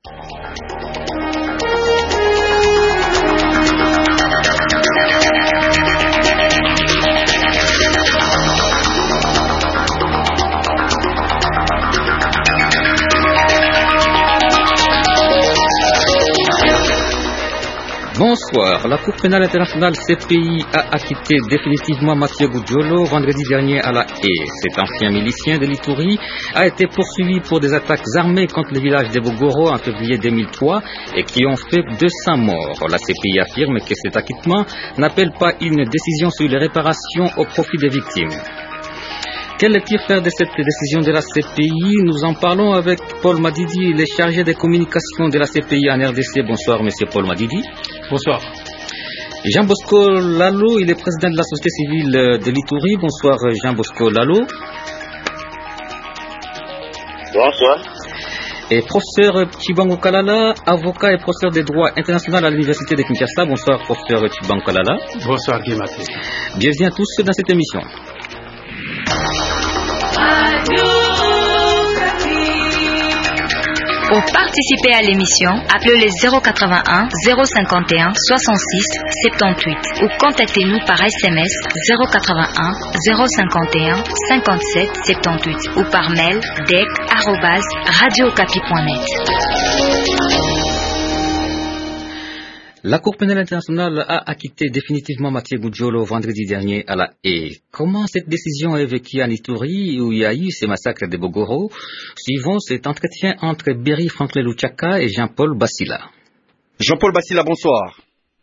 Bonsoir. La Cour pénale internationale CPI a acquitté définitivement Mathieu Gudjolo vendredi dernier à La Haye. Cet ancien milicien de l'Ituri a été poursuivi pour des attaques armées contre le village de Bogoro en février 2003 et qui ont fait 200 morts. La CPI affirme que cet acquittement n'appelle pas une décision sur les réparations au profit des victimes. Quel tir faire de cette décision de la CPI? Nous en parlons avec Paul Madidi, le chargé des communications de la CPI en RDC. Bonsoir, monsieur Paul Madidi. Bonsoir. Jean Bosco Lalo, il est président de la société civile de l'Ituri. Bonsoir, Jean Bosco Lalo. Bonsoir. Et professeur Chibango Kalala, avocat et professeur de droit international à l'université de Kinshasa. Bonsoir, professeur Chibango Kalala. Bonsoir, Guy Maté. Bienvenue à tous dans cette émission. Pour participer à l'émission, appelez le 081 051 66 78 ou contactez-nous par SMS 081 051 57 78 ou par mail dec@radiocapi.net. La Cour pénale internationale a acquitté définitivement Mathieu Gudjolo vendredi dernier à La Haye. Comment cette décision est vécue en Ituri où il y a eu ces massacres de Bogoro? Suivons cet entretien entre Berry Franklin Luchaka et Jean-Paul Bassila. Jean-Paul Bassila, bonsoir.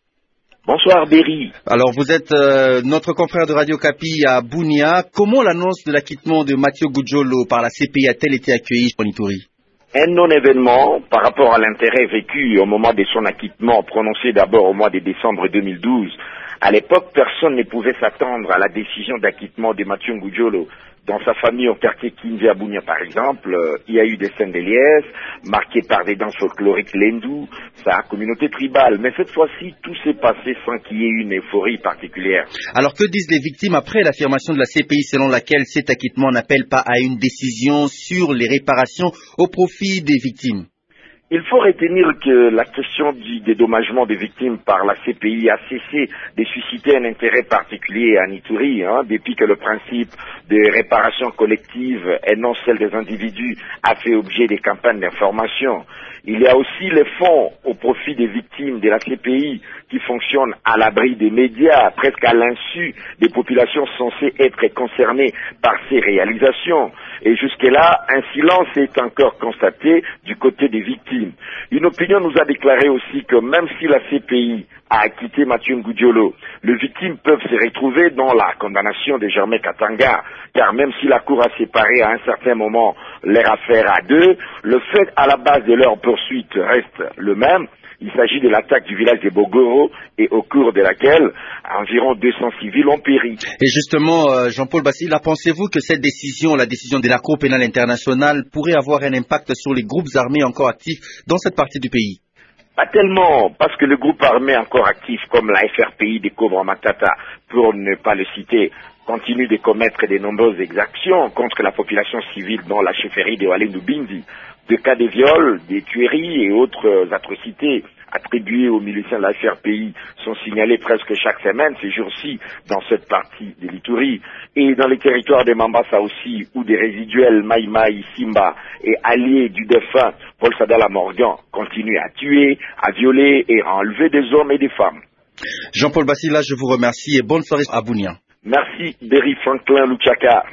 Bonsoir Berry. Alors vous êtes notre confrère de Radio Capi à Bunia. Comment l'annonce de l'acquittement de Mathieu Gudjolo par la CPI a-t-elle été accueillie en Ituri? Un non-événement par rapport à l'intérêt vécu au moment de son acquittement, prononcé d'abord au mois de décembre 2012. À l'époque, personne ne pouvait s'attendre à la décision d'acquittement de Mathieu Gudjolo. Dans sa famille au quartier Kinzi à Bunia, par exemple, il y a eu des scènes de liesse, marquées par des danses folkloriques lendou, sa communauté tribale. Mais cette fois-ci, tout s'est passé sans qu'il y ait une euphorie particulière. Alors que disent les victimes après l'affirmation de la CPI selon laquelle cet acquittement n'appelle pas à une décision sur les réparations au profit des victimes? Il faut retenir que la question du dédommagement des victimes par la CPI a cessé de susciter un intérêt particulier en Ituri, depuis que le principe de réparation collective et non celle des individus a fait objet des campagnes d'information. Il y a aussi les fonds au profit des victimes de la CPI qui fonctionnent à l'abri des médias, presque à l'insu des populations censées être concernées par ces réalisations. Et jusque-là, un silence est encore constaté du côté des victimes. Une opinion nous a déclaré aussi que même si la CPI a acquitté Mathieu Gudjolo, les victimes peuvent se retrouver dans la condamnation de Germain Katanga, car même si la Cour a séparé à un certain moment leur affaire à deux, le fait à la base de leur poursuite reste le même. Il s'agit de l'attaque du village de Bogoro et au cours de laquelle environ 200 civils ont péri. Et justement, Jean-Paul Bassila, pensez-vous que cette décision, la décision de la Cour pénale internationale, pourrait avoir un impact sur les groupes armés encore actifs dans cette partie du pays? Pas tellement, parce que le groupe armé encore actif comme la FRPI de Cobra Matata, pour ne pas le citer, continue de commettre de nombreuses exactions contre la population civile dans la chefferie de Walendu Bindi. De cas de viols, des tueries et autres atrocités attribuées aux miliciens de la FRPI sont signalés presque chaque semaine ces jours-ci dans cette partie de l'Ituri. Et dans les territoires de Mambasa aussi, où des résiduels Maï Maï, Simba et alliés du défunt Paul Sadala Morgan continuent à tuer, à violer et à enlever des hommes et des femmes. Jean-Paul Bassila, je vous remercie et bonne soirée à Bunia. Merci, Berry Franklin Luchaka.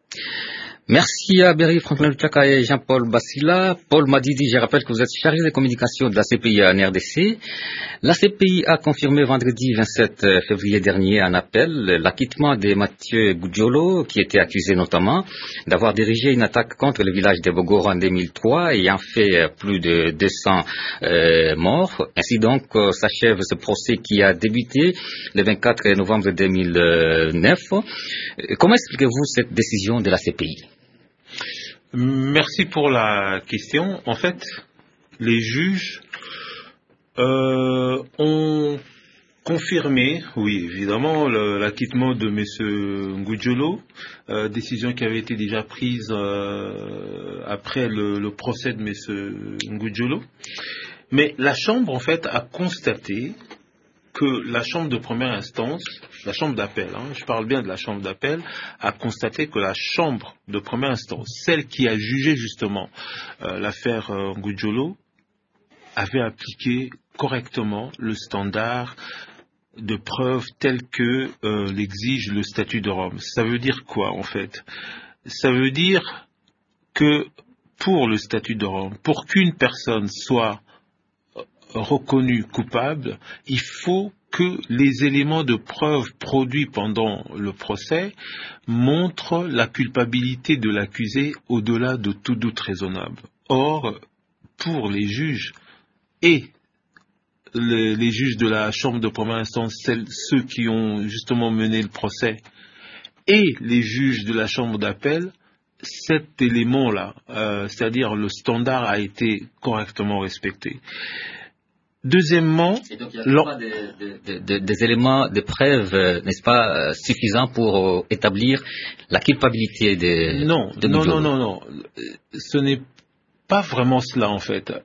Merci à Berry Franklin Luchaka et Jean-Paul Bassila. Paul Madidi, je rappelle que vous êtes chargé de communication de la CPI en RDC. La CPI a confirmé vendredi 27 février dernier en appel l'acquittement de Mathieu Gudjolo, qui était accusé notamment d'avoir dirigé une attaque contre le village de Bogoro en 2003 ayant fait plus de 200 morts. Ainsi donc s'achève ce procès qui a débuté le 24 novembre 2009. Comment expliquez-vous cette décision de la CPI? Merci pour la question. En fait, les juges ont Confirmé, oui, évidemment, l'acquittement de M. Ngudjolo, décision qui avait été déjà prise après le procès de M. Ngudjolo. Mais la Chambre, en fait, a constaté que la Chambre de première instance, la Chambre d'appel, je parle bien de la Chambre d'appel, a constaté que la Chambre de première instance, celle qui a jugé justement l'affaire Ngudjolo, avait appliqué correctement le standard de preuves tel que l'exige le statut de Rome. Ça veut dire quoi en fait? Ça veut dire que pour le statut de Rome, pour qu'une personne soit reconnue coupable, il faut que les éléments de preuve produits pendant le procès montrent la culpabilité de l'accusé au-delà de tout doute raisonnable. Or, pour les juges et les juges de la Chambre de première instance, ceux qui ont justement mené le procès, et les juges de la Chambre d'appel, cet élément-là, c'est-à-dire le standard, a été correctement respecté. Deuxièmement, et donc, il n'y a pas des éléments de preuve, n'est-ce pas, suffisants pour établir la culpabilité de Ngudjolo. Non. Ce n'est pas vraiment cela, en fait.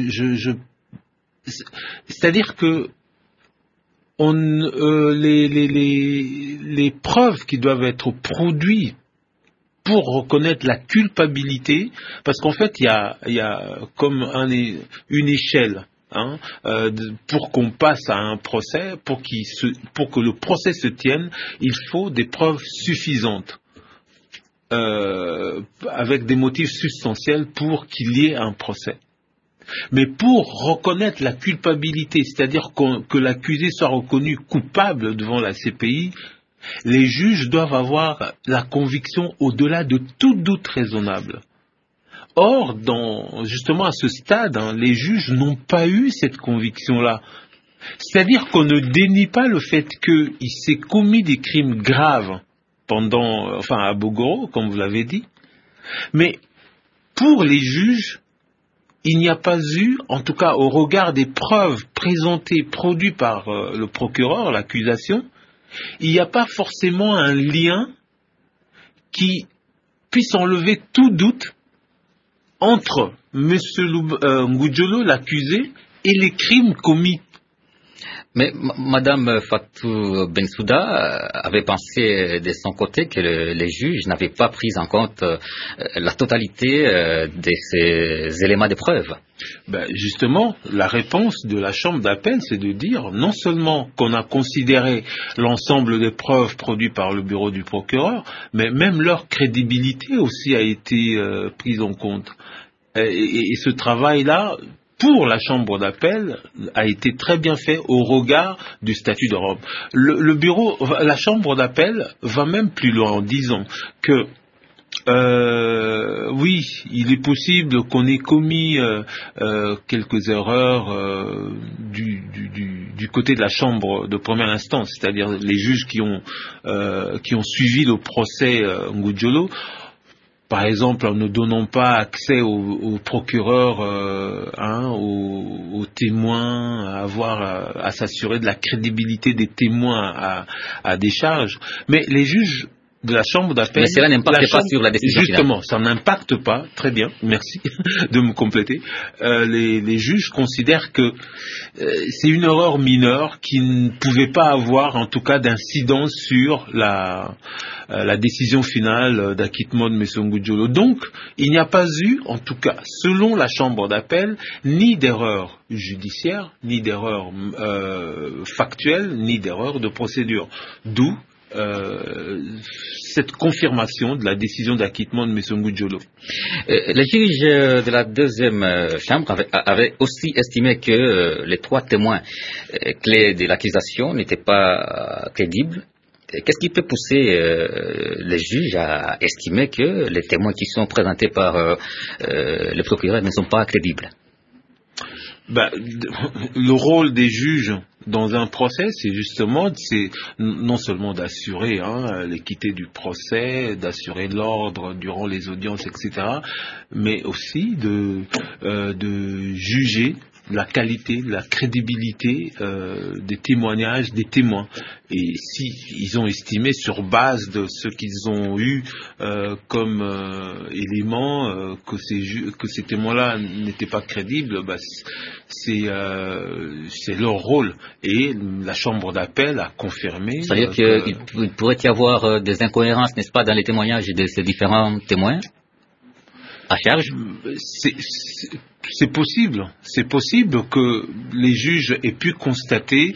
C'est-à-dire que les preuves qui doivent être produites pour reconnaître la culpabilité, parce qu'en fait, il y a comme une échelle. Pour qu'on passe à un procès, pour que le procès se tienne, il faut des preuves suffisantes, avec des motifs substantiels pour qu'il y ait un procès. Mais pour reconnaître la culpabilité, c'est-à-dire que l'accusé soit reconnu coupable devant la CPI, les juges doivent avoir la conviction au-delà de tout doute raisonnable. Or, justement à ce stade, les juges n'ont pas eu cette conviction-là. C'est-à-dire qu'on ne dénie pas le fait qu'il s'est commis des crimes graves à Bogoro, comme vous l'avez dit, mais pour les juges, il n'y a pas eu, en tout cas au regard des preuves produites par le procureur, l'accusation, il n'y a pas forcément un lien qui puisse enlever tout doute entre M. Ngudjolo, l'accusé, et les crimes commis. Mais Madame Fatou Bensouda avait pensé de son côté que les juges n'avaient pas pris en compte la totalité de ces éléments de preuve. Justement, la réponse de la Chambre d'appel, c'est de dire non seulement qu'on a considéré l'ensemble des preuves produites par le bureau du procureur, mais même leur crédibilité aussi a été prise en compte. Et ce travail-là, pour la Chambre d'appel, a été très bien fait au regard du statut de Rome. La Chambre d'appel va même plus loin en disant que oui, il est possible qu'on ait commis quelques erreurs du côté de la Chambre de première instance, c'est-à-dire les juges qui ont suivi le procès Ngudjolo. Par exemple, en ne donnant pas accès aux procureurs, aux témoins, à s'assurer de la crédibilité des témoins à des charges. Mais les juges de la Chambre d'appel... Mais cela n'impacte pas sur la décision finale. Justement, ça n'impacte pas, très bien, merci de me compléter. Les juges considèrent que c'est une erreur mineure qui ne pouvait pas avoir, en tout cas, d'incidence sur la décision finale d'acquittement de M. Ngudjolo. Donc, il n'y a pas eu, en tout cas, selon la Chambre d'appel, ni d'erreur judiciaire, ni d'erreur factuelle, ni d'erreur de procédure. D'où cette confirmation de la décision d'acquittement de M. Ngudjolo. Les juges de la deuxième chambre avaient aussi estimé que les trois témoins clés de l'accusation n'étaient pas crédibles. Qu'est-ce qui peut pousser les juges à estimer que les témoins qui sont présentés par le procureur ne sont pas crédibles? Le rôle des juges dans un procès, c'est non seulement d'assurer l'équité du procès, d'assurer l'ordre durant les audiences, etc., mais aussi de juger la qualité, la crédibilité des témoignages des témoins. Et si ils ont estimé sur base de ce qu'ils ont eu comme éléments que ces témoins-là n'étaient pas crédibles, c'est leur rôle. Et la chambre d'appel a confirmé. C'est-à-dire qu'il pourrait y avoir des incohérences, n'est-ce pas, dans les témoignages de ces différents témoins à charge? C'est possible que les juges aient pu constater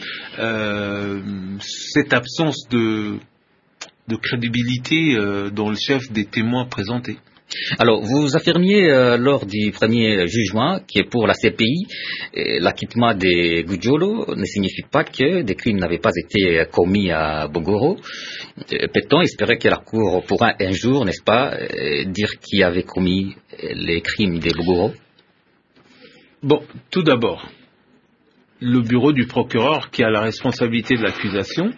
cette absence de crédibilité dont le chef des témoins présentait. Alors, vous affirmiez lors du premier jugement que pour la CPI, l'acquittement des Gujolo ne signifie pas que des crimes n'avaient pas été commis à Bogoro. Peut-on espérer que la Cour pourra un jour, n'est-ce pas, dire qui avait commis les crimes des Bogoro? Bon, tout d'abord, le bureau du procureur qui a la responsabilité de l'accusation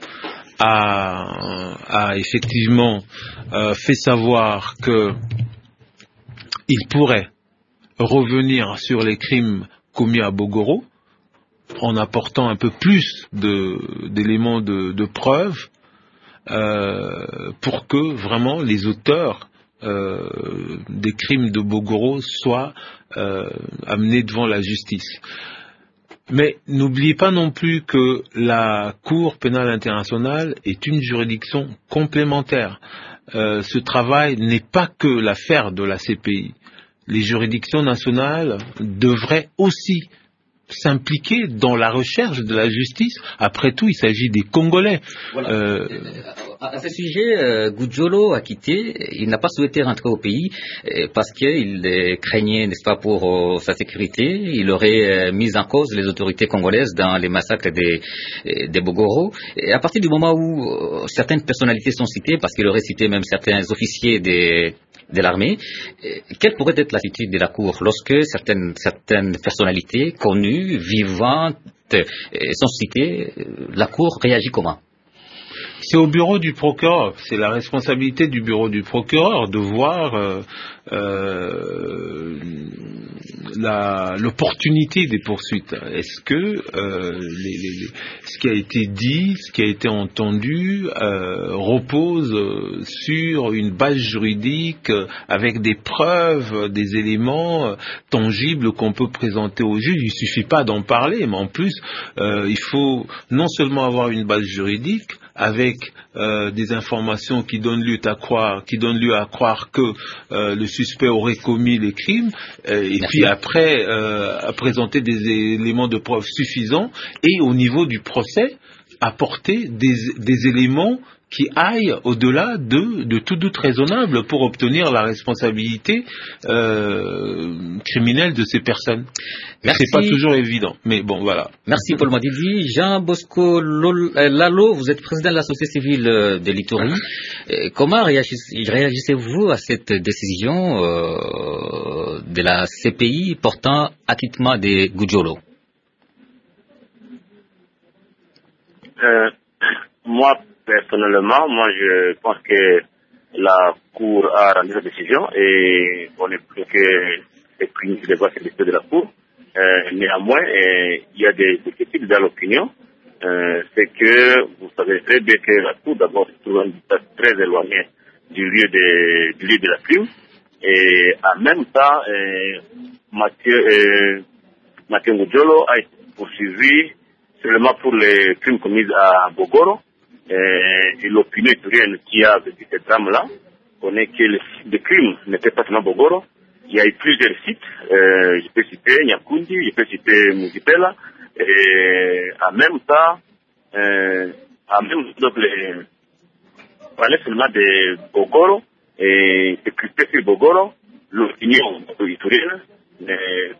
a effectivement fait savoir que il pourrait revenir sur les crimes commis à Bogoro en apportant un peu plus d'éléments de preuve pour que vraiment les auteurs des crimes de Bogoro soient amenés devant la justice. Mais n'oubliez pas non plus que la Cour pénale internationale est une juridiction complémentaire. Ce travail n'est pas que l'affaire de la CPI. Les juridictions nationales devraient aussi s'impliquer dans la recherche de la justice. Après tout, il s'agit des Congolais. Voilà. À ce sujet, Gujolo a quitté, il n'a pas souhaité rentrer au pays parce qu'il craignait, n'est-ce pas, pour sa sécurité. Il aurait mis en cause les autorités congolaises dans les massacres des Bogoro. Et à partir du moment où certaines personnalités sont citées, parce qu'il aurait cité même certains officiers de l'armée, quelle pourrait être l'attitude de la Cour lorsque certaines personnalités connues, vivantes, sont citées? La Cour réagit comment? C'est au bureau du procureur, c'est la responsabilité du bureau du procureur de voir l'opportunité des poursuites. Est-ce que ce qui a été dit, ce qui a été entendu repose sur une base juridique avec des preuves, des éléments tangibles qu'on peut présenter au juge? Il suffit pas d'en parler, mais en plus il faut non seulement avoir une base juridique avec des informations qui donnent lieu à croire que le suspect aurait commis les crimes, et puis après à présenter des éléments de preuve suffisants, et au niveau du procès apporter des éléments qui aillent au-delà de tout doute raisonnable pour obtenir la responsabilité criminelle de ces personnes. Merci. C'est pas toujours évident, mais bon, voilà. Merci Paul Madidi. Jean Bosco Lalo, vous êtes président de la société civile de l'Ituri. Comment réagissez-vous à cette décision de la CPI portant acquittement des Gujolo? Moi, personnellement, je pense que la Cour a rendu sa décision et on est plus que les principes de voir cette décision de la Cour. Néanmoins, il y a des critiques dans l'opinion. C'est que vous savez très bien que la Cour, d'abord, se trouve très éloignée du lieu de la crime. Et en même temps, Mathieu Ngudjolo a été poursuivi seulement pour les crimes commis à Bogoro. Et l'opinion iturienne qui a vécu cette drame-là connaît que le site de crime n'était pas seulement Bogoro. Il y a eu plusieurs sites. Je peux citer Nyakundi, je peux citer Muzipela. Et en même temps, parler seulement de Bogoro et se crisper sur Bogoro, l'opinion iturienne ne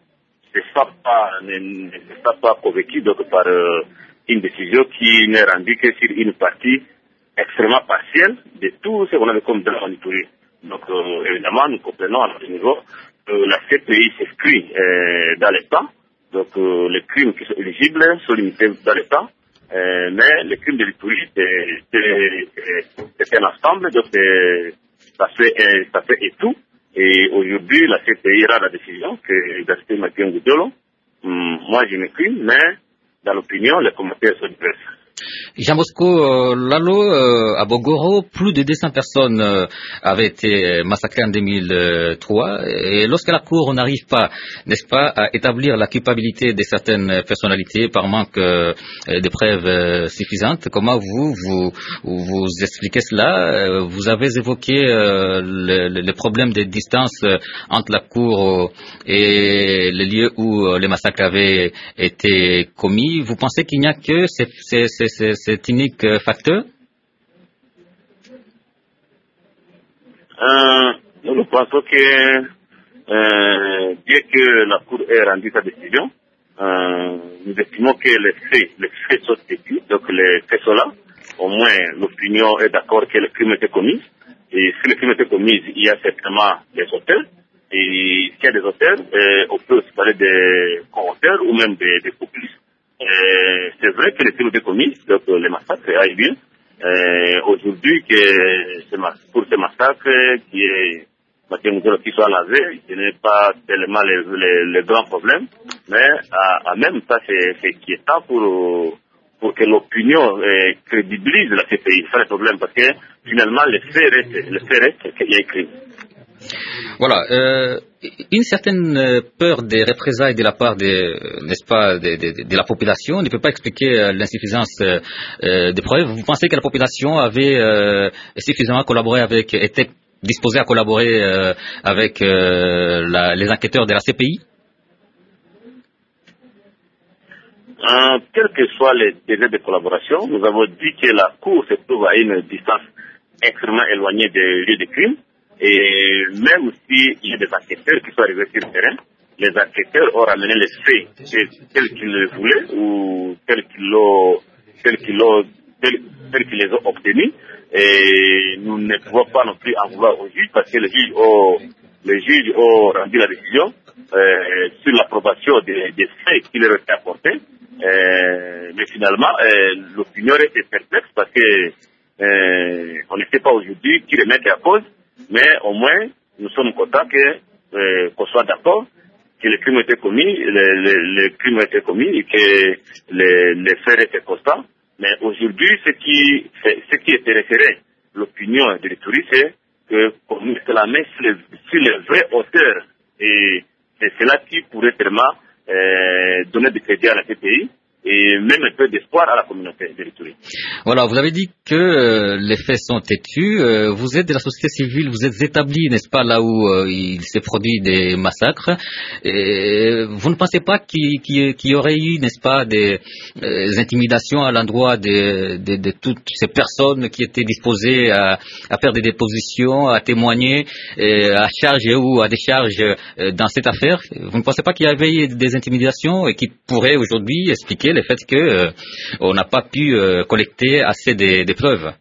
sera pas convaincue par une décision qui n'est rendue que sur une partie extrêmement partielle de tout ce qu'on avait comme drame en Ituri. Donc, évidemment, nous comprenons à notre niveau que la CPI s'inscrit dans le temps. Donc, les crimes qui sont éligibles sont limités dans le temps. Mais les crimes de l'Ituri, c'est un ensemble. Donc, ça fait et tout. Et aujourd'hui, la CPI rend la décision que Gaspé Mathieu Ngudjolo moi je m'exprime, mais dans l'opinion, les commentaires sont diverses. Jean Bosco Lalo, à Bogoro, plus de 200 personnes avaient été massacrées en 2003. Et lorsque la Cour n'arrive pas, n'est-ce pas, à établir la culpabilité de certaines personnalités par manque de preuves suffisantes, comment vous expliquez cela? Vous avez évoqué le problème de distance entre la Cour et les lieux où les massacres avaient été commis. Vous pensez qu'il n'y a que cet unique facteur? Nous pensons que bien que la Cour ait rendu sa décision, nous estimons que les faits sont têtus, donc les faits sont là. Au moins, l'opinion est d'accord que le crime était commis. Et si le crime était commis, il y a certainement des auteurs. Et s'il y a des auteurs, on peut aussi parler des co-auteurs ou même des complices. C'est vrai que le crime était commis, donc les massacres aillent bien. Aujourd'hui, pour ces massacres qui soit lavé, ce n'est pas tellement les grands problèmes, mais en même temps, c'est inquiétant pour que l'opinion crédibilise la CPI. C'est le problème, parce que finalement, les faits restent qu'il y a écrit. Voilà, une certaine peur des représailles de la part n'est-ce pas, de la population ne peut pas expliquer l'insuffisance des preuves. Vous pensez que la population avait suffisamment collaboré était disposée à collaborer avec les enquêteurs de la CPI? Quels que soient les délais de collaboration, nous avons dit que la Cour se trouve à une distance extrêmement éloignée des lieux de crime. Et même s'il y a des enquêteurs qui sont arrivés sur le terrain, les enquêteurs ont ramené les faits tels qu'ils les voulaient ou tels qu'ils les ont obtenus. Et nous ne pouvons pas non plus en vouloir au juge parce que les juges ont rendu la décision sur l'approbation des faits qui leur étaient apportés. Mais finalement, l'opinion était perplexe parce que on ne sait pas aujourd'hui qui remet la cause. Mais au moins, nous sommes contents qu'on soit d'accord que le crime était commis, le crime était commis et que les faits étaient constants. Mais aujourd'hui, ce qui intéresserait l'opinion de l'Ituri, c'est qu'on mette la main sur les vrais auteurs. Et c'est cela qui pourrait vraiment donner du crédit à la CPI et même un peu d'espoir à la communauté de l'Ituri. Voilà, vous avez dit que les faits sont têtus. Vous êtes de la société civile, vous êtes établi, n'est-ce pas, là où il s'est produit des massacres. Et vous ne pensez pas qu'il y aurait eu, n'est-ce pas, des intimidations à l'endroit de toutes ces personnes qui étaient disposées à faire des dépositions, à témoigner, à charge ou à décharge dans cette affaire? Vous ne pensez pas qu'il y avait eu des intimidations et qui pourraient aujourd'hui expliquer le fait qu'on n'a pas pu collecter assez de preuves?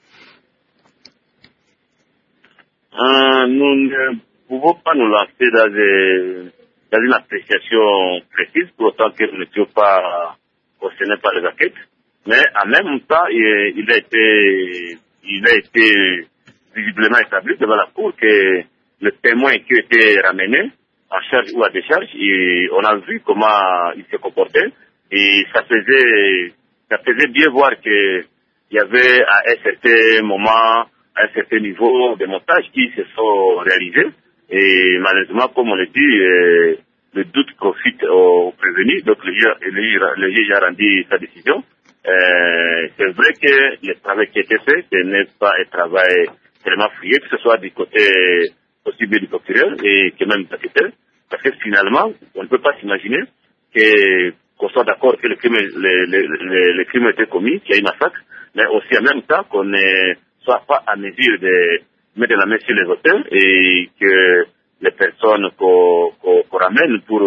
Nous ne pouvons pas nous lancer dans une appréciation précise, pour autant que nous n'étions pas concernés par les enquêtes. Mais en même temps, il a été visiblement établi devant la Cour que le témoin qui était ramené en charge ou à décharge, on a vu comment il se comportait. Et ça faisait bien voir qu'il y avait à un certain moment, à un certain niveau de montage qui se sont réalisés. Et malheureusement, comme on le dit, le doute profite aux prévenus. Donc le juge a rendu sa décision. C'est vrai que le travail qui a été fait, ce n'est pas un travail tellement fouillé, que ce soit du côté aussi bien du procureur et que même du enquêteur. Parce que finalement, on ne peut pas s'imaginer qu'on soit d'accord que le crime était commis, qu'il y a eu massacre, mais aussi en même temps qu'on ne soit pas à mesure de mettre la main sur les auteurs et que les personnes qu'on ramène pour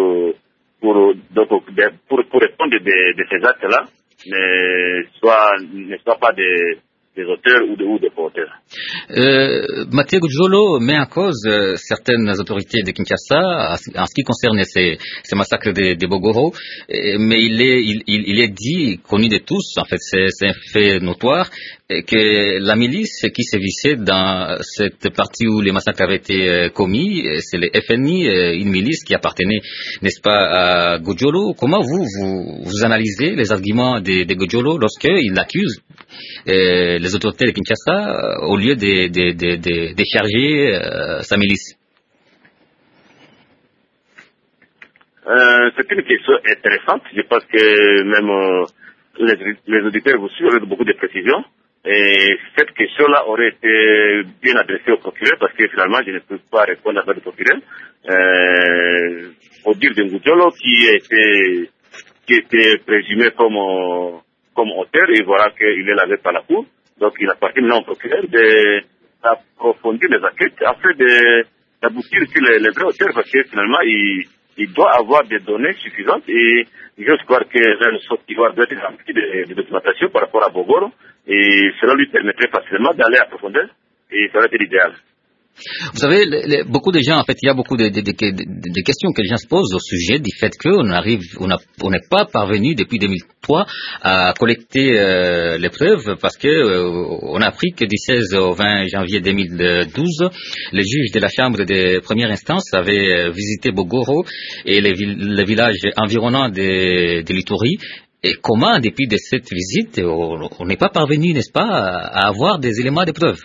répondre de ces actes-là ne soient pas des auteurs ou des co-auteurs. Mathieu Gudjolo met en cause certaines autorités de Kinshasa en ce qui concerne ces massacres de Bogoro, mais il est dit, connu de tous, en fait c'est un fait notoire, que la milice qui sévissait dans cette partie où les massacres avaient été commis, c'est le FNI, une milice qui appartenait, n'est-ce pas, à Gudjolo. Comment vous analysez les arguments de Gudjolo lorsqu'il accuse les autorités de Kinshasa au lieu de décharger sa milice? C'est une question intéressante. Je pense que même les auditeurs vous suivent avec beaucoup de précision. Et cette question-là aurait été bien adressée au procureur parce que finalement je ne peux pas répondre à votre procureur. Au dire de Ngudjolo qui était présumé comme auteur, et voilà qu'il est lavé par la cour. Donc il appartient maintenant au procureur d'approfondir les enquêtes afin d'aboutir sur les vrais auteurs parce que finalement il doit avoir des données suffisantes et je crois que la Côte d'Ivoire doit être remplie de documentation par rapport à Bogoro et cela lui permettrait facilement d'aller à profondeur et ça aurait été l'idéal. Vous savez, beaucoup de gens, en fait, il y a beaucoup de questions que les gens se posent au sujet du fait qu'on n'est pas parvenu depuis 2003 à collecter les preuves parce que on a appris que du 16 au 20 janvier 2012, les juges de la chambre de première instance avaient visité Bogoro et les villages environnants de l'Ituri. Et comment, depuis cette visite, on n'est pas parvenu, n'est-ce pas, à avoir des éléments de preuve?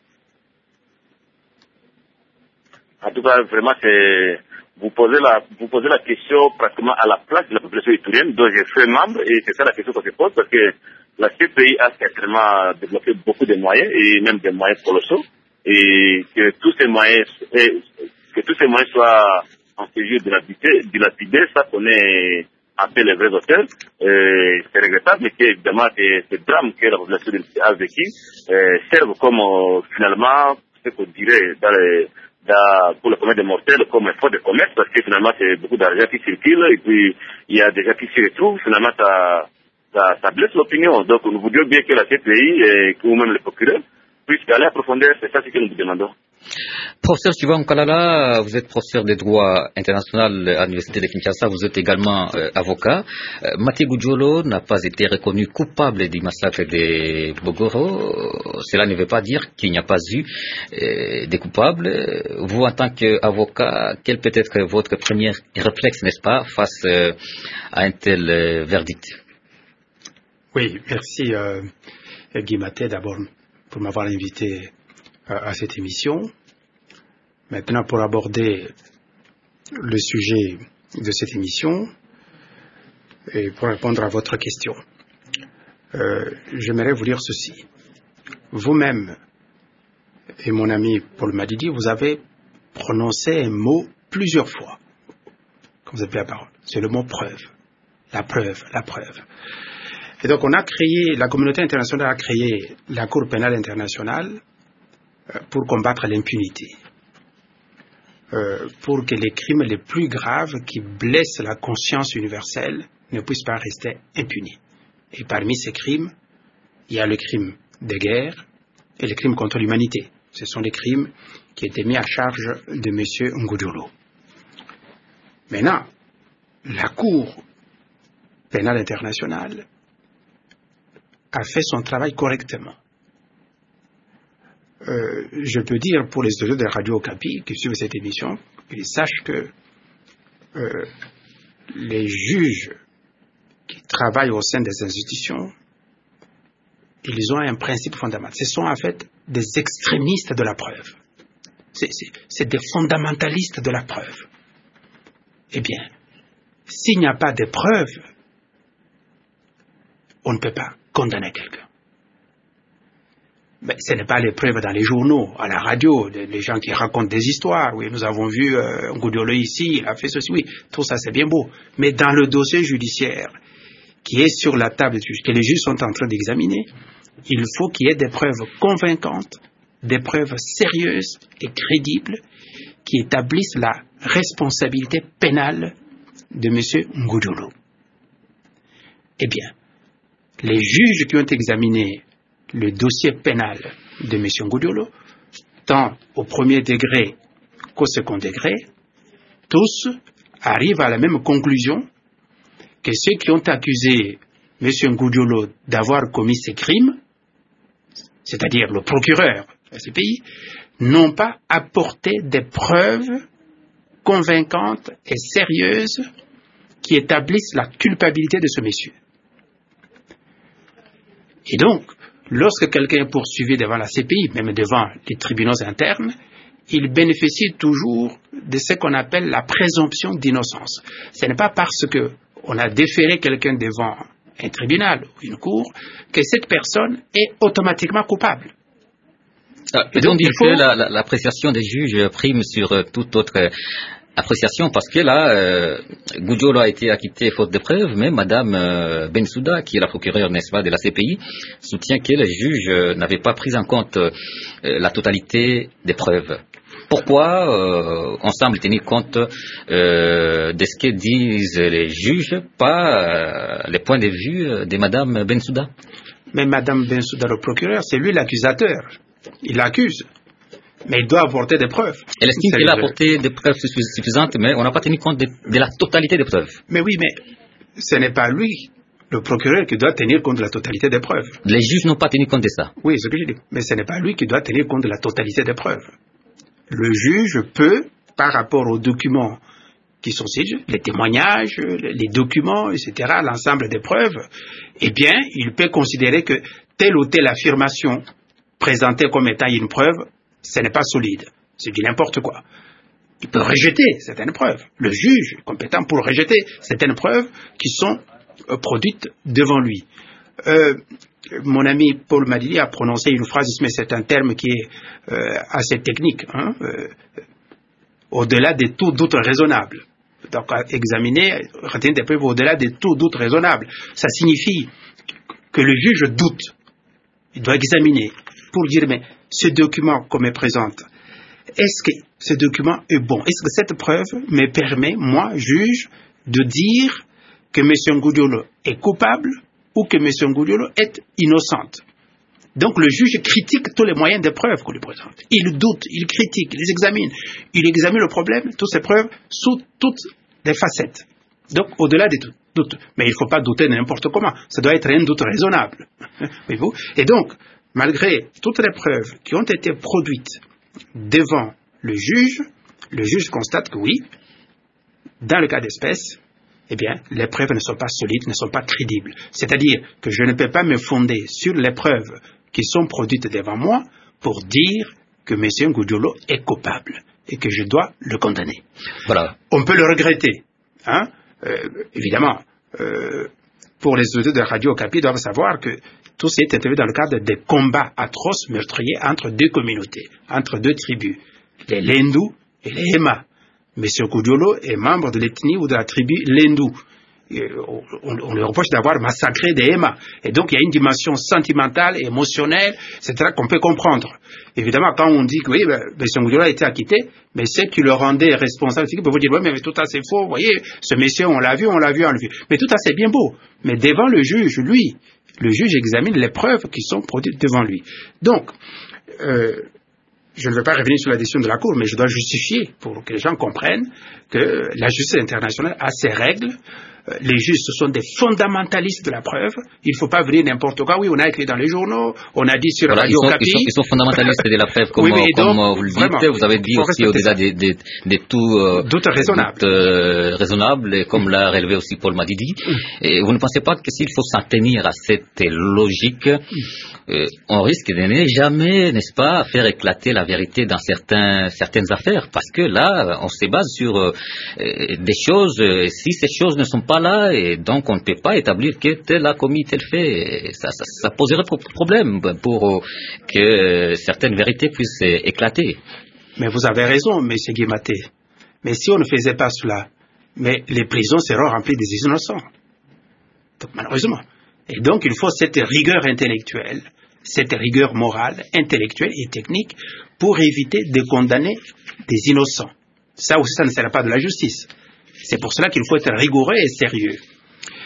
En tout cas, vraiment, vous posez la question pratiquement à la place de la population iturienne dont je suis membre et c'est ça la question qu'on se pose parce que la CPI a certainement développé beaucoup de moyens et même des moyens colossaux et que tous ces moyens soient en séjour dilapidés, ça connaît un peu les vrais auteurs. C'est regrettable que évidemment ces drames que la population a vécu servent comme finalement ce qu'on dirait pour le commerce des mortels comme un fonds de commerce parce que finalement c'est beaucoup d'argent qui circule et puis il y a des gens qui s'y retrouvent, finalement ça blesse l'opinion. Donc nous voudrions bien que la CPI ou même le procureur puissent aller à profondeur, c'est ça ce que nous vous demandons. Professeur Chiba Nkalala, vous êtes professeur de droit international à l'Université de Kinshasa, vous êtes également avocat. Mathieu Gudjolo n'a pas été reconnu coupable du massacre de Bogoro. Cela ne veut pas dire qu'il n'y a pas eu de coupables. Vous, en tant qu'avocat, quel peut être votre premier réflexe, n'est-ce pas, face à un tel verdict? Oui, merci Guy Maté d'abord pour m'avoir invité à cette émission. Maintenant, pour aborder le sujet de cette émission et pour répondre à votre question, j'aimerais vous dire ceci. Vous-même et mon ami Paul Madidi, vous avez prononcé un mot plusieurs fois quand vous avez pris la parole. C'est le mot preuve. La preuve, la preuve. Et donc la communauté internationale a créé la Cour pénale internationale pour combattre l'impunité, pour que les crimes les plus graves qui blessent la conscience universelle ne puissent pas rester impunis. Et parmi ces crimes, il y a le crime de guerre et le crime contre l'humanité. Ce sont les crimes qui étaient mis à charge de M. Ngudjolo. Maintenant, la Cour pénale internationale a fait son travail correctement. Je peux dire pour les auditeurs de la Radio Okapi qui suivent cette émission, qu'ils sachent que les juges qui travaillent au sein des institutions, ils ont un principe fondamental. Ce sont en fait des extrémistes de la preuve. C'est des fondamentalistes de la preuve. Eh bien, s'il n'y a pas de preuves, on ne peut pas condamner quelqu'un. Mais ce n'est pas les preuves dans les journaux, à la radio, les gens qui racontent des histoires. Oui, nous avons vu Ngudjolo ici, il a fait ceci. Oui, tout ça c'est bien beau. Mais dans le dossier judiciaire qui est sur la table, que les juges sont en train d'examiner, il faut qu'il y ait des preuves convaincantes, des preuves sérieuses et crédibles qui établissent la responsabilité pénale de M. Ngudjolo. Eh bien, les juges qui ont examiné le dossier pénal de M. Ngoudiolo, tant au premier degré qu'au second degré, tous arrivent à la même conclusion que ceux qui ont accusé M. Ngoudiolo d'avoir commis ces crimes, c'est-à-dire le procureur de ce pays, n'ont pas apporté des preuves convaincantes et sérieuses qui établissent la culpabilité de ce monsieur. Et donc, lorsque quelqu'un est poursuivi devant la CPI, même devant les tribunaux internes, il bénéficie toujours de ce qu'on appelle la présomption d'innocence. Ce n'est pas parce qu'on a déféré quelqu'un devant un tribunal ou une cour que cette personne est automatiquement coupable. Et donc il faut que l'appréciation des juges prime sur toute autre appréciation, parce que là, Ngoudiolo a été acquitté faute de preuves, mais Madame Bensouda, qui est la procureure, n'est-ce pas, de la CPI, soutient que les juges n'avaient pas pris en compte la totalité des preuves. Pourquoi on semble tenir compte de ce que disent les juges, pas les points de vue de Madame Bensouda? Mais Madame Bensouda, le procureur, c'est lui l'accusateur. Il l'accuse. Mais il doit apporter des preuves. Elle estime qu'il a apporté des preuves suffisantes, mais on n'a pas tenu compte de la totalité des preuves. Mais oui, mais ce n'est pas lui, le procureur, qui doit tenir compte de la totalité des preuves. Les juges n'ont pas tenu compte de ça. Oui, c'est ce que je dis. Mais ce n'est pas lui qui doit tenir compte de la totalité des preuves. Le juge peut, par rapport aux documents qui sont saisis, les témoignages, les documents, etc., l'ensemble des preuves, eh bien, il peut considérer que telle ou telle affirmation présentée comme étant une preuve, ce n'est pas solide. C'est du n'importe quoi. Il peut rejeter certaines preuves. Le juge est compétent pour rejeter certaines preuves qui sont produites devant lui. Mon ami Paul Madidi a prononcé une phrase, mais c'est un terme qui est assez technique. Au-delà de tout doute raisonnable. Donc, examiner, retenir des preuves au-delà de tout doute raisonnable. Ça signifie que le juge doute. Il doit examiner pour dire, mais ce document qu'on me présente, est-ce que ce document est bon? Est-ce que cette preuve me permet, moi, juge, de dire que M. Ngoudiolo est coupable ou que M. Ngoudiolo est innocente? Donc le juge critique tous les moyens de preuve qu'on lui présente. Il doute, il critique, il les examine. Il examine le problème, toutes ces preuves, sous toutes les facettes. Donc au-delà des doutes. Mais il ne faut pas douter n'importe comment. Ça doit être un doute raisonnable. Voyez-vous? Et donc, malgré toutes les preuves qui ont été produites devant le juge constate que oui, dans le cas d'espèce, eh bien, les preuves ne sont pas solides, ne sont pas crédibles. C'est-à-dire que je ne peux pas me fonder sur les preuves qui sont produites devant moi pour dire que M. Ngoudiolo est coupable et que je dois le condamner. Voilà. On peut le regretter. Évidemment, pour les auditeurs de Radio Okapi doivent savoir que tout ça est intervenu dans le cadre des combats atroces meurtriers entre deux communautés, entre deux tribus, les Lendou et les Hema. M. Ngoudiolo est membre de l'ethnie ou de la tribu Lendou. On lui reproche d'avoir massacré des Hema. Et donc, il y a une dimension sentimentale et émotionnelle, etc., qu'on peut comprendre. Évidemment, quand on dit que oui, M. Ngoudiolo a été acquitté, mais ceux qui le rendaient responsable, ils peuvent vous dire, oui, mais tout ça c'est faux, vous voyez, ce monsieur, on l'a vu. Mais tout ça c'est bien beau. Mais devant le juge, lui, le juge examine les preuves qui sont produites devant lui. Donc, je ne vais pas revenir sur la décision de la Cour, mais je dois justifier pour que les gens comprennent que la justice internationale a ses règles. Les juges, ce sont des fondamentalistes de la preuve. Il ne faut pas venir n'importe quoi. Oui, on a écrit dans les journaux, on a dit sur Radio Okapi. Ils sont fondamentalistes de la preuve, comme, oui, comme donc, vous le dites. Vraiment, vous avez dit aussi au-delà des tout doute raisonnables, et comme l'a relevé aussi Paul Madidi. Et vous ne pensez pas que s'il faut s'en tenir à cette logique, on risque de ne jamais, n'est-ce pas, faire éclater la vérité dans certaines affaires, parce que là, on se base sur des choses. Si ces choses ne sont pas là, et donc on ne peut pas établir que tel a commis tel fait, ça poserait problème pour que certaines vérités puissent éclater. Mais vous avez raison, M. Guimaté. Mais si on ne faisait pas cela, mais les prisons seront remplies des innocents. Donc, malheureusement. Et donc il faut cette rigueur intellectuelle, cette rigueur morale, intellectuelle et technique pour éviter de condamner des innocents. Ça aussi, ça ne sera pas de la justice. C'est pour cela qu'il faut être rigoureux et sérieux.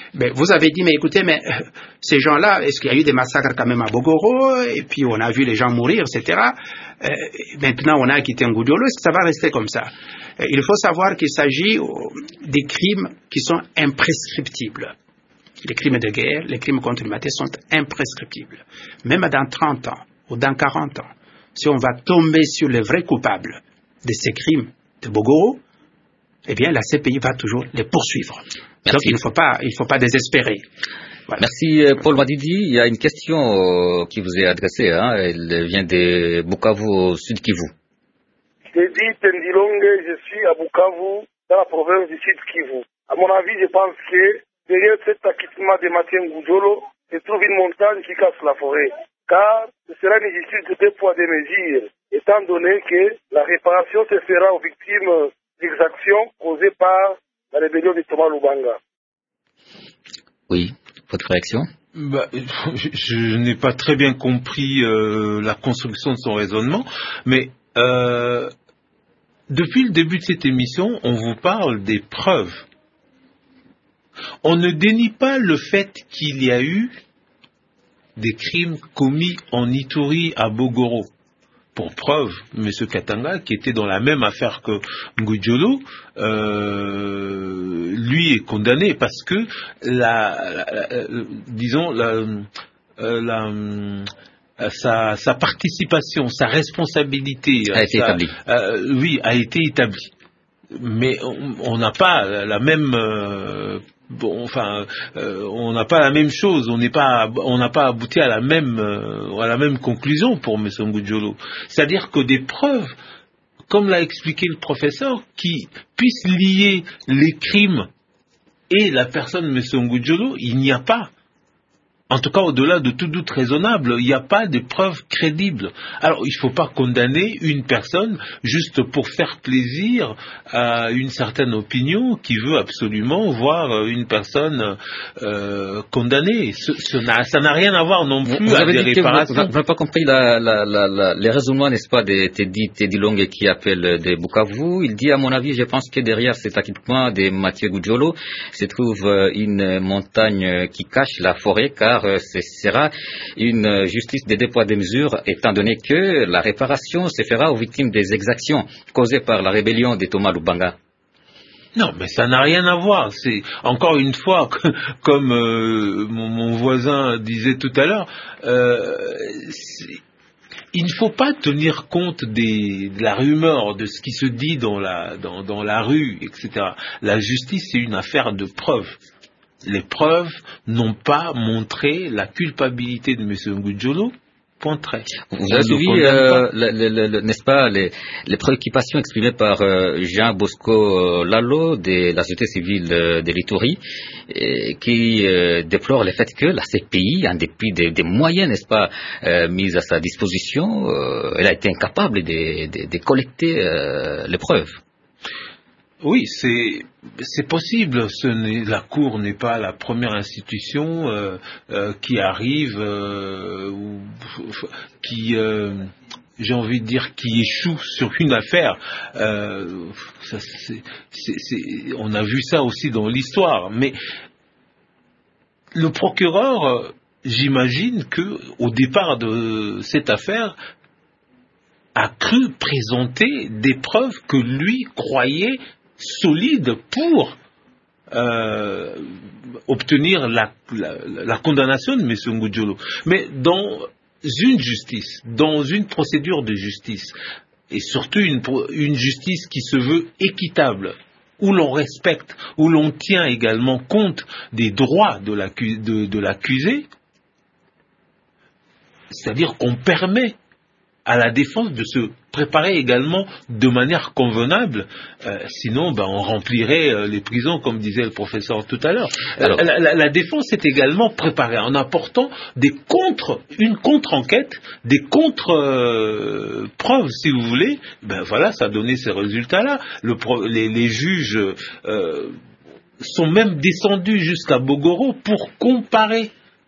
Ben, vous avez dit, mais écoutez, ces gens-là, est-ce qu'il y a eu des massacres quand même à Bogoro? Et puis on a vu les gens mourir, etc. Maintenant, on a quitté Ngudjolo. Est-ce que ça va rester comme ça? Il faut savoir qu'il s'agit des crimes qui sont imprescriptibles. Les crimes de guerre, les crimes contre l'humanité sont imprescriptibles. Même dans 30 ans ou dans 40 ans, si on va tomber sur les vrais coupables de ces crimes de Bogoro, eh bien la CPI va toujours les poursuivre. Merci. Donc il ne faut pas désespérer. Voilà. Merci Paul Madidi. Il y a une question qui vous est adressée. Elle vient de Bukavu au Sud Kivu. Je dis Tendilongue, je suis à Bukavu, dans la province du Sud Kivu. À mon avis, je pense que derrière cet acquittement de Mathieu Ngudjolo se trouve une montagne qui casse la forêt. Car ce sera une justice de 2 poids 2 mesures, étant donné que la réparation se fera aux victimes d'exactions causées par la rébellion de Thomas Lubanga. Oui, votre réaction? Je n'ai pas très bien compris la construction de son raisonnement, mais depuis le début de cette émission, on vous parle des preuves. On ne dénie pas le fait qu'il y a eu des crimes commis en Ituri à Bogoro. Pour preuve, M. Katanga, qui était dans la même affaire que Ngudjolo, lui est condamné parce que sa participation, sa responsabilité a été établie. A été établie. Mais on n'a pas la même on n'a pas la même chose, on n'a pas abouti à la même conclusion pour M. Ngudjolo. C'est-à-dire que des preuves, comme l'a expliqué le professeur, qui puissent lier les crimes et la personne de M. Ngudjolo, il n'y a pas. En tout cas, au-delà de tout doute raisonnable, il n'y a pas de preuves crédibles. Alors, il ne faut pas condamner une personne juste pour faire plaisir à une certaine opinion qui veut absolument voir une personne condamnée. Ça n'a rien à voir non plus avec des réparations. Vous n'avez pas compris les raisonnements, n'est-ce pas, de Teddy Long qui appelle de Bukavu. Il dit, à mon avis, je pense que derrière cet acquittement de Mathieu Ngudjolo se trouve une montagne qui cache la forêt, car ce sera une justice de 2 poids 2 mesures, étant donné que la réparation se fera aux victimes des exactions causées par la rébellion de Thomas Lubanga. Non, mais ça n'a rien à voir. C'est encore une fois, comme mon voisin disait tout à l'heure, il ne faut pas tenir compte de la rumeur, de ce qui se dit dans la rue, etc. La justice, c'est une affaire de preuves. Les preuves n'ont pas montré la culpabilité de M. Ngudjolo. Point très. Vous avez suivi, n'est-ce pas, les préoccupations exprimées par Jean Bosco Lalo de la société civile de l'Ituri, qui déplore le fait que la CPI, en dépit des moyens, n'est-ce pas, mis à sa disposition, elle a été incapable de collecter les preuves. Oui, c'est possible. La Cour n'est pas la première institution qui arrive ou qui, j'ai envie de dire, qui échoue sur une affaire. On a vu ça aussi dans l'histoire. Mais le procureur, j'imagine que au départ de cette affaire, a cru présenter des preuves que lui croyait solide pour obtenir la condamnation de M. Ngudjolo. Mais dans une justice, dans une procédure de justice, et surtout une justice qui se veut équitable, où l'on respecte, où l'on tient également compte des droits de l'accusé, c'est-à-dire qu'on permet à la défense de se préparer également de manière convenable, sinon on remplirait les prisons, comme disait le professeur tout à l'heure. La défense est également préparée en apportant une contre-enquête, des contre-preuves, si vous voulez. Voilà, ça a donné ces résultats-là. Les juges sont même descendus jusqu'à Bogoro pour comparer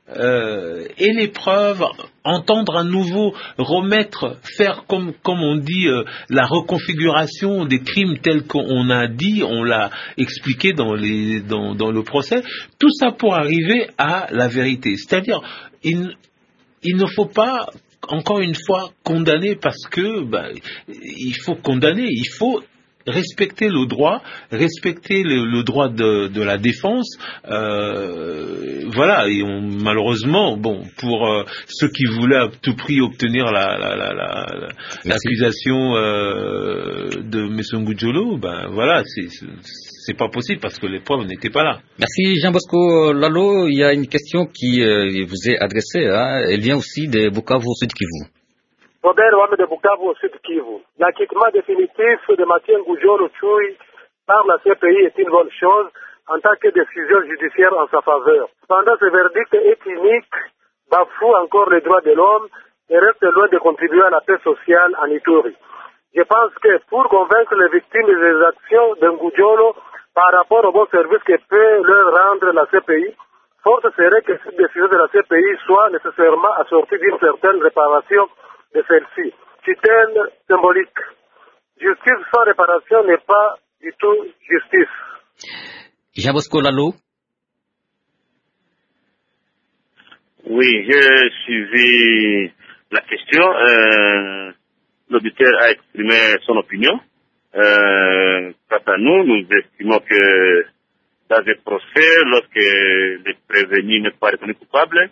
et les preuves, entendre à nouveau, faire comme on dit, la reconfiguration des crimes tels qu'on a dit, on l'a expliqué dans le procès, tout ça pour arriver à la vérité. C'est-à-dire, il ne faut pas, encore une fois, condamner parce que il faut condamner, il faut respecter le droit, respecter le droit de la défense, voilà. Et malheureusement, pour ceux qui voulaient à tout prix obtenir l'accusation de M. Ngudjolo, voilà, c'est pas possible parce que les preuves n'étaient pas là. Merci Jean Bosco Lalo. Il y a une question qui vous est adressée, elle vient aussi de Bukavu au Sud Kivu. Robert Wame de Bukavu au Sud Kivu. L'acquittement définitif de Mathieu Ngudjolo Tchoui par la CPI est une bonne chose en tant que décision judiciaire en sa faveur. Cependant, ce verdict est unique, bafoue encore les droits de l'homme et reste loin de contribuer à la paix sociale en Ituri. Je pense que pour convaincre les victimes des actions de Ngudjolo par rapport au bon service que peut leur rendre la CPI, force serait que cette décision de la CPI soit nécessairement assortie d'une certaine réparation de celle-ci. Tutelle symbolique. Justice sans réparation n'est pas du tout justice. Jean Bosco Lalo. Oui, j'ai suivi la question. L'auditeur a exprimé son opinion. Quant à nous, nous estimons que dans un procès, lorsque le prévenu n'est pas reconnu coupable,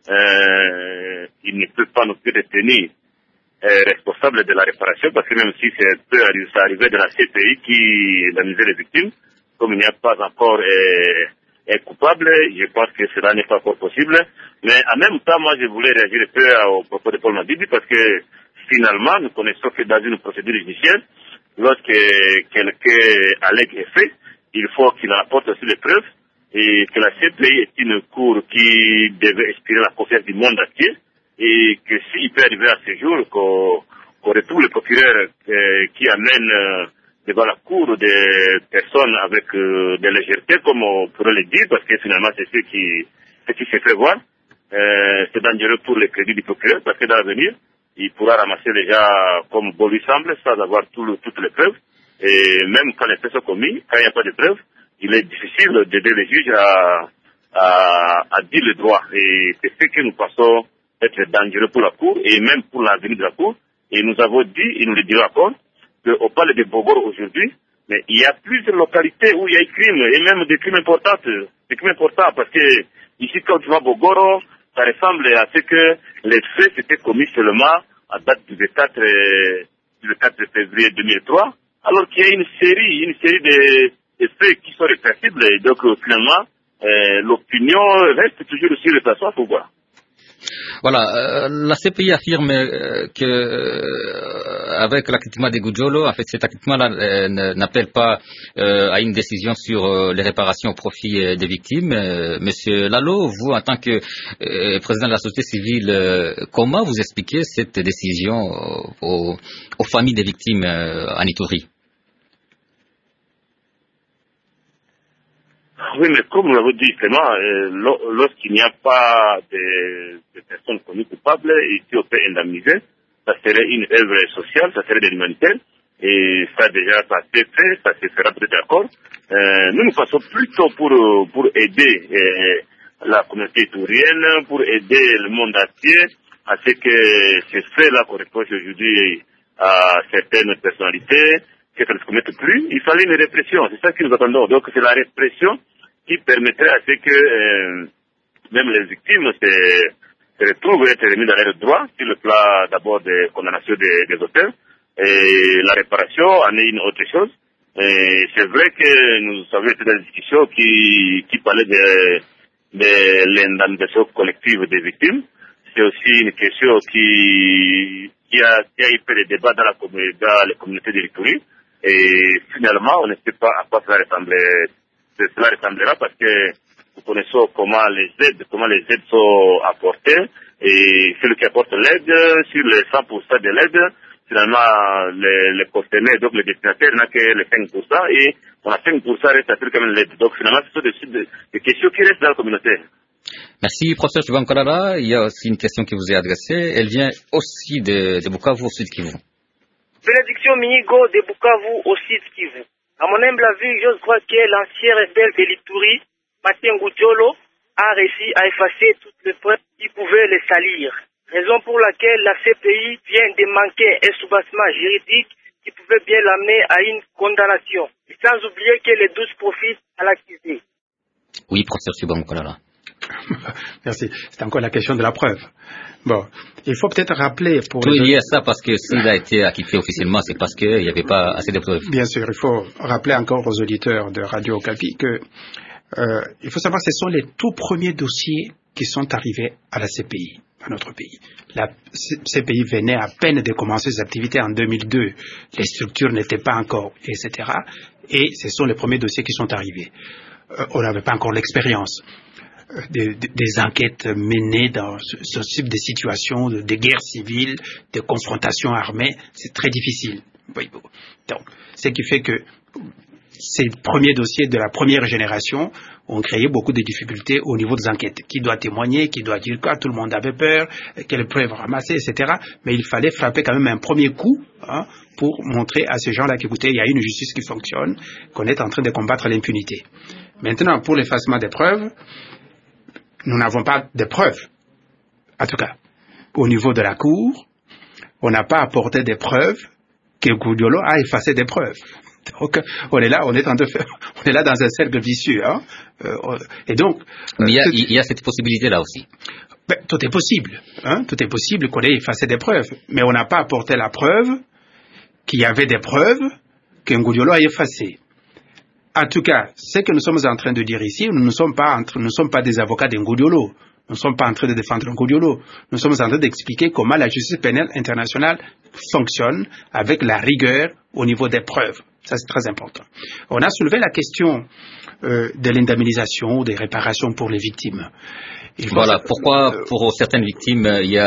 il ne peut pas non plus détenir responsable de la réparation, parce que même si ça arrivait de la CPI qui indemnisait les victimes, comme il n'y a pas encore un coupable, je pense que cela n'est pas encore possible. Mais en même temps, moi je voulais réagir un peu au propos de Paul Madidi, parce que finalement, nous connaissons que dans une procédure judiciaire, lorsque quelqu'un allègue un fait, il faut qu'il apporte aussi des preuves, et que la CPI est une cour qui devait inspirer la confiance du monde entier, et que s'il peut arriver à ce jour qu'on retrouve le procureur qui amène devant la cour des personnes avec de légèreté, comme on pourrait le dire, parce que finalement c'est ce qui se fait voir, c'est dangereux pour le crédit du procureur, parce que dans l'avenir, il pourra ramasser déjà comme bon lui semble, sans avoir toutes les preuves, et même quand les faits sont commis, quand il n'y a pas de preuves, il est difficile d'aider les juges à dire le droit, et c'est ce que nous pensons être dangereux pour la Cour et même pour l'avenir de la Cour. Et nous avons dit, et nous le dirons encore, qu'on parle de Bogoro aujourd'hui, mais il y a plusieurs localités où il y a des crimes, et même des crimes importants, parce que ici, quand tu vois Bogoro, ça ressemble à ce que les faits s'étaient commis seulement à date du 4 février 2003, alors qu'il y a une série de faits qui sont répressibles, et donc finalement, l'opinion reste toujours sur le plateau pour voir. Voilà, la CPI affirme que avec l'acquittement de Ngudjolo, en fait, cet acquittement-là n'appelle pas à une décision sur les réparations au profit des victimes. Monsieur Lalo, vous, en tant que président de la société civile, comment vous expliquez cette décision aux familles des victimes en Ituri? Oui, mais comme nous l'avons dit justement, lorsqu'il n'y a pas de personnes connues coupables, ici on peut indemniser, ça serait une œuvre sociale, ça serait de l'humanitaire, et ça déjà, ça s'est fait, ça se fera peut-être encore. Nous passons plutôt pour aider la communauté tourienne, pour aider le monde entier à ce que ces faits-là qu'on reproche aujourd'hui à certaines personnalités, qu'elles ne se commettent plus. Il fallait une répression, c'est ça que nous attendons. Donc c'est la répression qui permettrait à ce que même les victimes se retrouvent être remis dans leurs droits sur le plan d'abord de condamnation des auteurs, et la réparation en est une autre chose. Et c'est vrai que nous avions été dans des discussions qui parlaient de l'indemnisation collective des victimes. C'est aussi une question qui a eu peu de débats dans les communautés de l'Ituri. Et finalement, on ne sait pas à quoi cela ressemblera, parce que nous connaissons comment les aides sont apportées, et celui qui apporte l'aide, sur les 100% de l'aide, finalement, les concernés, donc les destinataires, n'a que les 5%, et on a 5% reste à faire quand même l'aide. Donc finalement, ce sont des questions qui restent dans la communauté. Merci, professeur Shubham Kalala. Il y a aussi une question qui vous est adressée. Elle vient aussi de Bukavu, au Sud Kivu. Bénédiction Minigo de Bukavu, au Sud Kivu. À mon humble avis, je crois que l'ancien rebelle de l'Ituri, Mathieu Ngudjolo, a réussi à effacer toutes les preuves qui pouvaient les salir. Raison pour laquelle la CPI vient de manquer un soubassement juridique qui pouvait bien l'amener à une condamnation. Et sans oublier que les 12 profitent à l'accusé. Oui, professeur Shubham Kalala. Merci. C'est encore la question de la preuve. Bon, il faut peut-être rappeler pour... Tout lié à ça, parce que s'il a été acquitté officiellement, c'est parce qu'il n'y avait pas assez de preuves. Bien sûr, il faut rappeler encore aux auditeurs de Radio Okapi que il faut savoir que ce sont les tout premiers dossiers qui sont arrivés à la CPI, à notre pays. La CPI venait à peine de commencer ses activités en 2002. Les structures n'étaient pas encore, etc. Et ce sont les premiers dossiers qui sont arrivés. On n'avait pas encore l'expérience des enquêtes menées dans ce type de situations, de guerres civiles, de confrontations armées. C'est très difficile. Donc, ce qui fait que ces premiers dossiers de la première génération ont créé beaucoup de difficultés au niveau des enquêtes. Qui doit témoigner, qui doit dire quoi, tout le monde avait peur, quelles preuves ramasser, etc. Mais il fallait frapper quand même un premier coup pour montrer à ces gens-là qu'écoutez, il y a une justice qui fonctionne, qu'on est en train de combattre l'impunité. Maintenant, pour l'effacement des preuves, nous n'avons pas de preuves. En tout cas, au niveau de la Cour, on n'a pas apporté des preuves que Ngudjolo a effacé des preuves. Donc, on est là dans un cercle vicieux, et donc. Mais il y a cette possibilité-là aussi. Tout est possible, tout est possible qu'on ait effacé des preuves, mais on n'a pas apporté la preuve qu'il y avait des preuves que Ngudjolo a effacées. En tout cas, ce que nous sommes en train de dire ici, nous ne sommes pas des avocats de Ngudjolo. Nous ne sommes pas en train de défendre Ngudjolo. Nous sommes en train d'expliquer comment la justice pénale internationale fonctionne avec la rigueur au niveau des preuves. Ça, c'est très important. On a soulevé la question de l'indemnisation, des réparations pour les victimes. Voilà, pourquoi pour certaines victimes,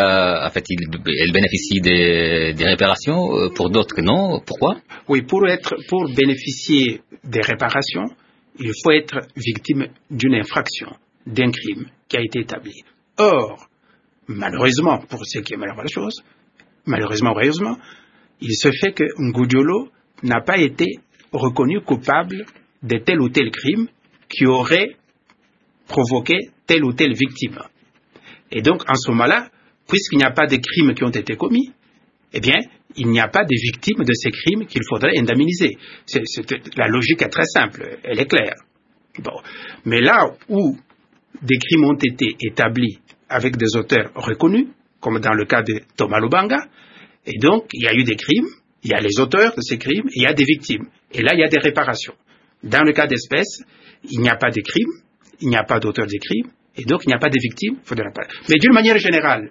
elles bénéficient des réparations, pour d'autres non. Pourquoi? Oui, pour bénéficier des réparations, il faut être victime d'une infraction, d'un crime qui a été établi. Or, malheureusement, pour ce qui est malheureux la chose, malheureusement ou heureusement, il se fait que Ngudjolo n'a pas été reconnu coupable de tel ou tel crime qui aurait provoqué telle ou telle victime. Et donc, en ce moment-là, puisqu'il n'y a pas de crimes qui ont été commis, eh bien, il n'y a pas de victimes de ces crimes qu'il faudrait indemniser. La logique est très simple, elle est claire. Bon. Mais là où des crimes ont été établis avec des auteurs reconnus, comme dans le cas de Thomas Lubanga, et donc, il y a eu des crimes, il y a les auteurs de ces crimes, il y a des victimes. Et là, il y a des réparations. Dans le cas d'espèce, il n'y a pas de crimes, il n'y a pas d'auteur des crimes, et donc il n'y a pas de victimes, il faut de la réparation. Mais d'une manière générale,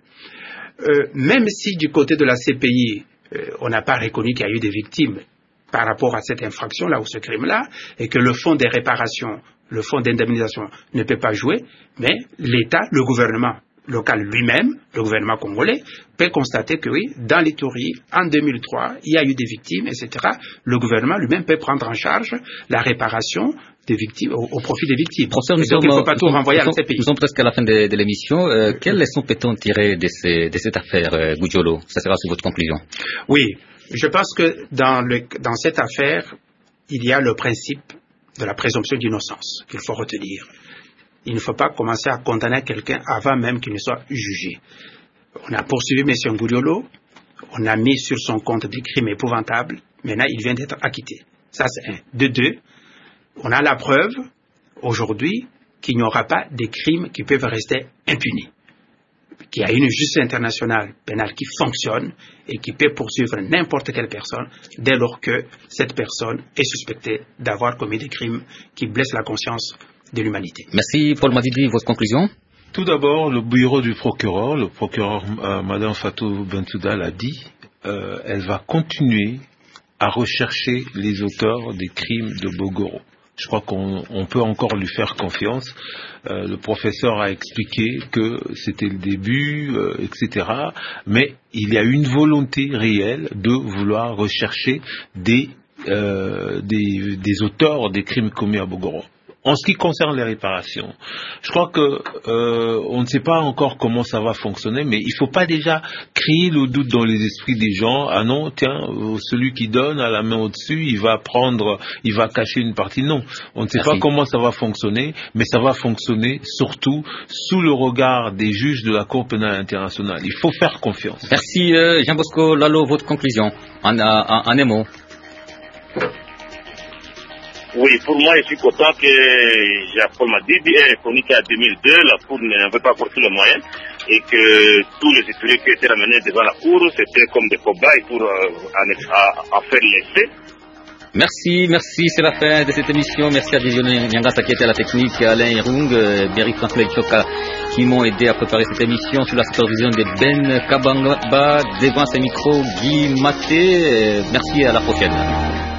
même si du côté de la CPI, on n'a pas reconnu qu'il y a eu des victimes par rapport à cette infraction-là ou ce crime-là, et que le fonds des réparations, le fonds d'indemnisation ne peut pas jouer, mais l'État, le gouvernement local lui-même, le gouvernement congolais, peut constater que oui, dans l'Ituri, en 2003, il y a eu des victimes, etc. Le gouvernement lui-même peut prendre en charge la réparation des victimes, au profit des victimes. Professeur, donc il ne faut pas tout renvoyer à la CPI. Nous sommes presque à la fin de l'émission. Quelles leçons peut-on tirer de cette affaire Ngudjolo? Ça sera sur votre conclusion. Oui, je pense que dans cette affaire, il y a le principe de la présomption d'innocence qu'il faut retenir. Il ne faut pas commencer à condamner quelqu'un avant même qu'il ne soit jugé. On a poursuivi M. Ngudjolo, on a mis sur son compte des crimes épouvantables, maintenant il vient d'être acquitté. Ça c'est un. De deux, on a la preuve, aujourd'hui, qu'il n'y aura pas de crimes qui peuvent rester impunis. Qu'il y a une justice internationale pénale qui fonctionne et qui peut poursuivre n'importe quelle personne dès lors que cette personne est suspectée d'avoir commis des crimes qui blessent la conscience de l'humanité. Merci Paul Madidi, votre conclusion? Tout d'abord, le bureau du procureur, Madame Fatou Bensouda l'a dit, elle va continuer à rechercher les auteurs des crimes de Bogoro. Je crois qu'on peut encore lui faire confiance. Le professeur a expliqué que c'était le début, etc. Mais il y a une volonté réelle de vouloir rechercher des auteurs des crimes commis à Bogoro. En ce qui concerne les réparations, je crois que on ne sait pas encore comment ça va fonctionner, mais il ne faut pas déjà créer le doute dans les esprits des gens. Ah non, tiens, celui qui donne à la main au-dessus, il va cacher une partie. Non, on ne sait pas comment ça va fonctionner, mais ça va fonctionner surtout sous le regard des juges de la Cour pénale internationale. Il faut faire confiance. Merci Jean-Bosco Lalo, votre conclusion en un mot. Oui, pour moi, je suis content que Jean-Paul Madidi ait communiqué en 2002, la Cour n'avait pas apporté le moyen, et que tous les étudiants qui étaient ramenés devant la Cour, c'était comme des cobayes pour en faire l'essai. Merci, c'est la fin de cette émission. Merci à Dieudonné Nyangasa qui était à la technique, Alain Irung, Berry Franklin Choka qui m'ont aidé à préparer cette émission sous la supervision de Ben Kabangba, devant ces micros, Guy Maté. Merci et à la prochaine.